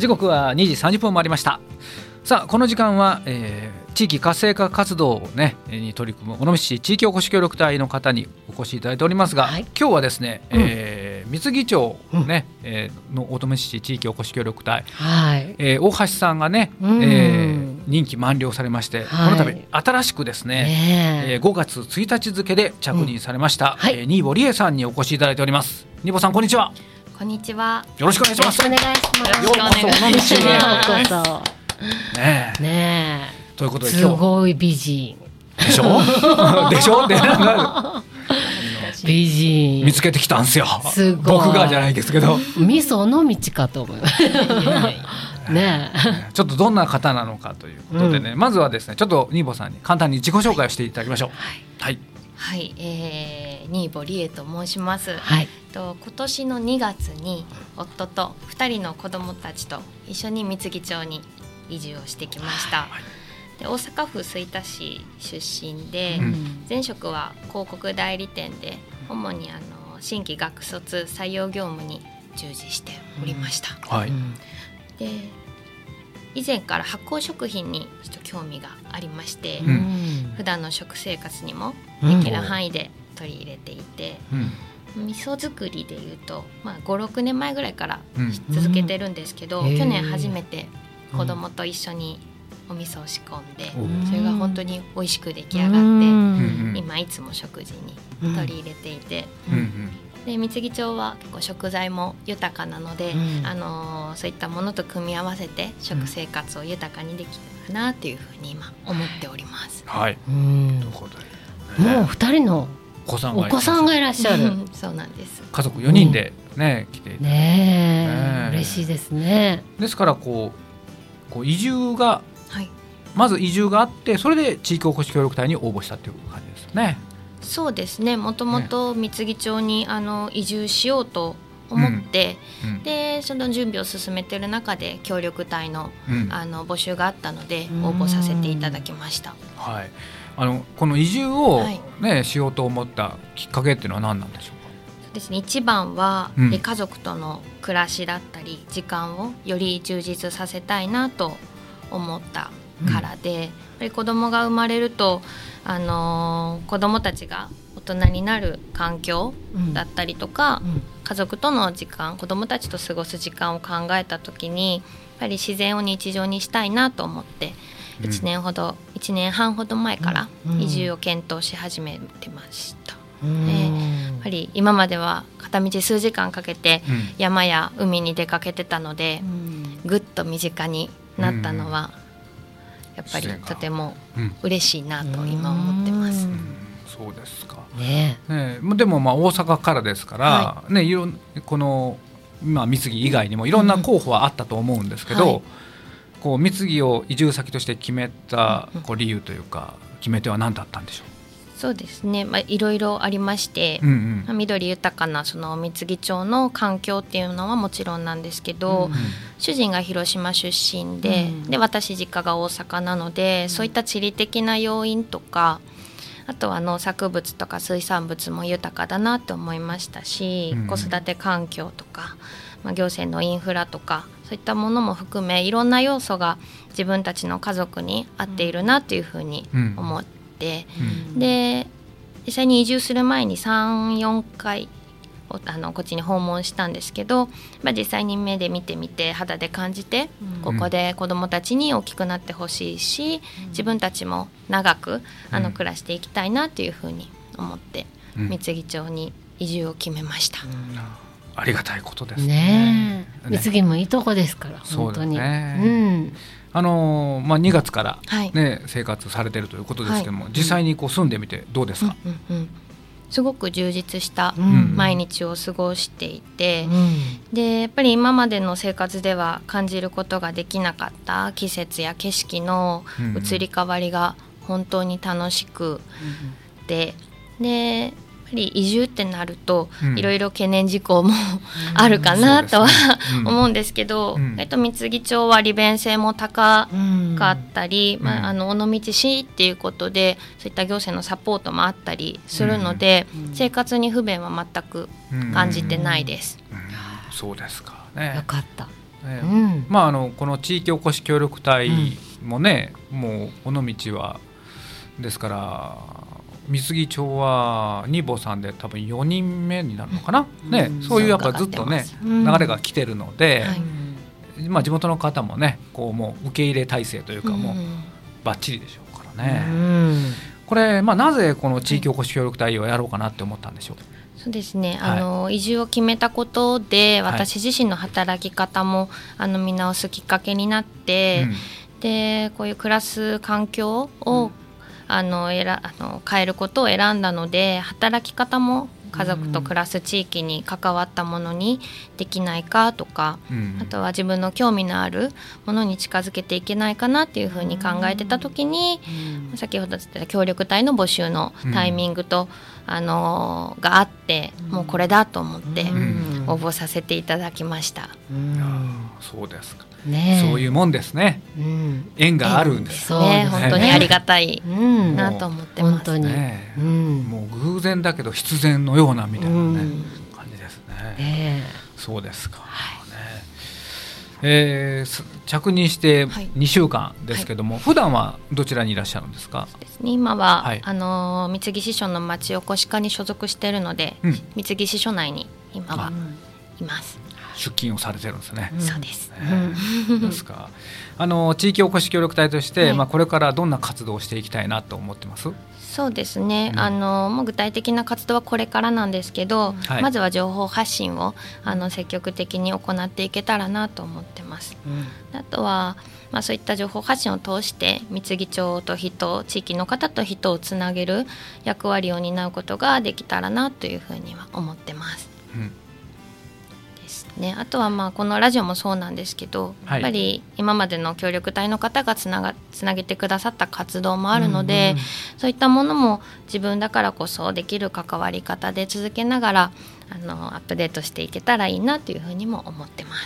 時刻は2時30分回りました。さあこの時間は、地域活性化活動を、ね、に取り組む尾道市地域おこし協力隊の方にお越しいただいておりますが、はい、今日はですね、三木町、ねの尾道市地域おこし協力隊、はい大橋さんがね、任期満了されまして、はい、この度新しくですね、5月1日付で着任されました、新保理恵さんにお越しいただいております。新保さんこんにちは。 こんにちは。 よろしくお願いします。 よろしくお願いします。 ようこそ尾道へ。 ようこそ。 ねえということですごい美人でしょでしょで美人見つけてきたんですよ。 すごい僕がじゃないですけど味噌の道かと思いますねちょっとどんな方なのかということでね、まずはですねちょっと新保さんに簡単に自己紹介をしていただきましょう。はいはい、新保理恵と申します、今年の2月に夫と2人の子どもたちと一緒に三木町に移住をしてきました、で大阪府吹田市出身で、前職は広告代理店で主に新規学卒採用業務に従事しておりました、で以前から発酵食品にちょっと興味がありまして、普段の食生活にもできる範囲で取り入れていて、味噌作りでいうと、5、6年前ぐらいから続けてるんですけど、去年初めて子供と一緒にお味噌を仕込んで、それが本当に美味しく出来上がって、今いつも食事に取り入れていて、で三木町は結構食材も豊かなので、そういったものと組み合わせて食生活を豊かにできるなというふうに今思っております。 はい。 もう2人のお子さんがいらっしゃる。 そうなんです。 家族4人でね、来ていただいて、 嬉しいですね。 ですからこう移住が、まず移住があって、それで地域おこし協力隊に応募したっていう感じですね。 そうですね。もともと三木町に移住しようと思って、でその準備を進めている中で協力隊の、募集があったので応募させていただきました。 この移住を、しようと思ったきっかけっていうのは何なんでしょうか。 そうですね、一番は、家族との暮らしだったり時間をより充実させたいなと思ったからで、やっぱり子供が生まれると、子供たちが大人になる環境だったりとか、家族との時間、子供たちと過ごす時間を考えた時にやっぱり自然を日常にしたいなと思って、1年半ほど前から移住を検討し始めてました、やっぱり今までは片道数時間かけて山や海に出かけてたので、ぐっと身近になったのはやっぱりとても嬉しいなと今思ってます。 そうですか、でも大阪からですから、この三木以外にもいろんな候補はあったと思うんですけど、三木を移住先として決めた理由というか決め手は何だったんでしょう。 そうですね、いろいろありまして、緑豊かなその三木町の環境っていうのはもちろんなんですけど、主人が広島出身で、私実家が大阪なので、そういった地理的な要因とか、あとは農作物とか水産物も豊かだなと思いましたし、子育て環境とか、行政のインフラとかそういったものも含めいろんな要素が自分たちの家族に合っているなというふうに思って、で実際に移住する前に 3,4 回こっちに訪問したんですけど、実際に目で見てみて肌で感じて、ここで子どもたちに大きくなってほしいし、自分たちも長く暮らしていきたいなというふうに思って、三木町に移住を決めました、 ありがたいことですね。 三木もいいとこですから本当に。 2月から、生活されているということですけども、実際に住んでみてどうですか。 すごく充実した毎日を過ごしていて、でやっぱり今までの生活では感じることができなかった季節や景色の移り変わりが本当に楽しくて、でやっぱり移住ってなるといろいろ懸念事項もあるかなとは思うんですけど、三木町は利便性も高かったり、尾道市っていうことでそういった行政のサポートもあったりするので、生活に不便は全く感じてないです。 そうですかね。 よかった。 この地域おこし協力隊もね、もう尾道はですから三木町はニボさんで多分4人目になるのかな、そういうやっぱずっとね流れが来てるので、地元の方もねこうもう受け入れ体制というかもうバッチリでしょうからね。これ、なぜこの地域おこし協力隊をやろうかなって思ったんでしょう。 そうですね、移住を決めたことで私自身の働き方も見直すきっかけになって、でこういう暮らす環境を、変えることを選んだので、働き方も家族と暮らす地域に関わったものにできないかとか、あとは自分の興味のあるものに近づけていけないかなっていうふうに考えてた時に、先ほど言った協力隊の募集のタイミングと、があって、もうこれだと思って応募させていただきました。 そうですか、そういうもんですね、縁があるんですね。本当にありがたいなと思ってます。 本当に、 もう偶然だけど必然のようなみたいな、感じですね。そうですか、着任して2週間ですけども、普段はどちらにいらっしゃるんですか。 今は、三木支所の町おこし課に所属しているので、三木支所内に今はいます。 出勤をされてるんですね。 そうです。 ですか。地域おこし協力隊として、これからどんな活動をしていきたいなと思ってます？ そうですね、もう具体的な活動はこれからなんですけど、まずは情報発信を積極的に行っていけたらなと思ってます。あとは、そういった情報発信を通して三木町と人、地域の方と人をつなげる役割を担うことができたらなというふうには思ってます。あとはこのラジオもそうなんですけど、やっぱり今までの協力隊の方がつなげてくださった活動もあるので、そういったものも自分だからこそできる関わり方で続けながらアップデートしていけたらいいなというふうにも思ってます。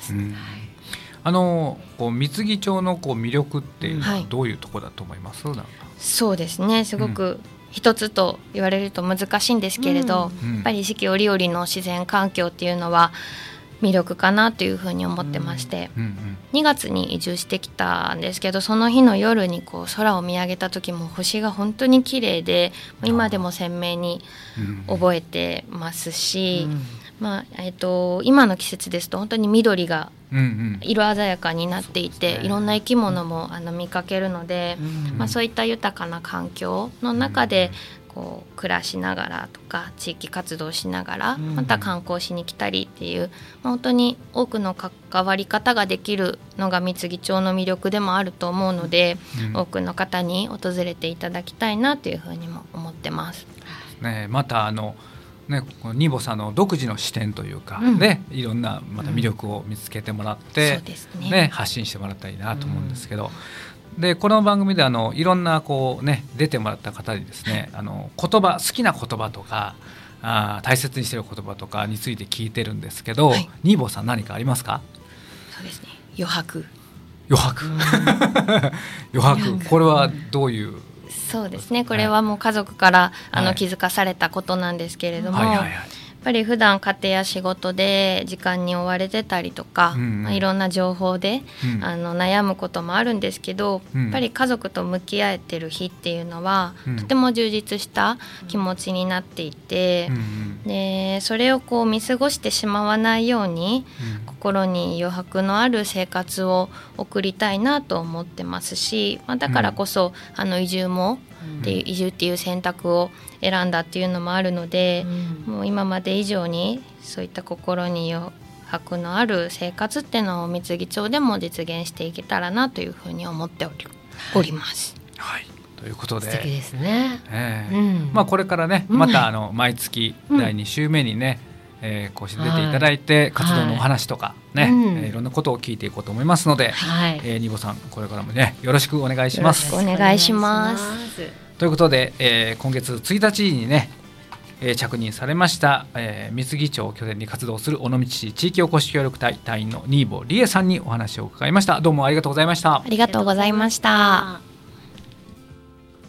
三木町の魅力っていうのはどういうところだと思います？ そうですね、すごく一つと言われると難しいんですけれど、やっぱり四季折々の自然環境っていうのは魅力かなというふうに思ってまして、2月に移住してきたんですけど、その日の夜に空を見上げた時も星が本当に綺麗で、今でも鮮明に覚えてますし、今の季節ですと本当に緑が色鮮やかになっていて、いろんな生き物も見かけるので、そういった豊かな環境の中で暮らしながらとか地域活動しながらまた観光しに来たりっていう、本当に多くの関わり方ができるのが三木町の魅力でもあると思うので、多くの方に訪れていただきたいなというふうにも思ってます。 またニボさんの独自の視点というか、いろんなまた魅力を見つけてもらって、発信してもらったらいいなと思うんですけど、でこの番組でいろんな出てもらった方にですね、好きな言葉とか大切にしている言葉とかについて聞いてるんですけど、ニーボーさん何かありますか？ そうですね、余白これはどういう？ そうですね、これはもう家族から気づかされたことなんですけれども、やっぱり普段家庭や仕事で時間に追われてたりとか、いろんな情報で、悩むこともあるんですけど、やっぱり家族と向き合えてる日っていうのは、とても充実した気持ちになっていて、でそれを見過ごしてしまわないように、心に余白のある生活を送りたいなと思ってますし、だからこそ移住っていう選択を選んだっていうのもあるので、もう今まで以上にそういった心に余白のある生活っていうのを三木町でも実現していけたらなというふうに思っております。 ということで素敵ですね。 これからね、また毎月第2週目にね、こうして出ていただいて、活動のお話とかね、いろんなことを聞いていこうと思いますので、ニボさんこれからもねよろしくお願いします。 よろしくお願いします。 ということで、今月1日にね、着任されました、三木町を拠点に活動する尾道市地域おこし協力隊隊員の新保理恵さんにお話を伺いました。どうもありがとうございました。 ありがとうございました。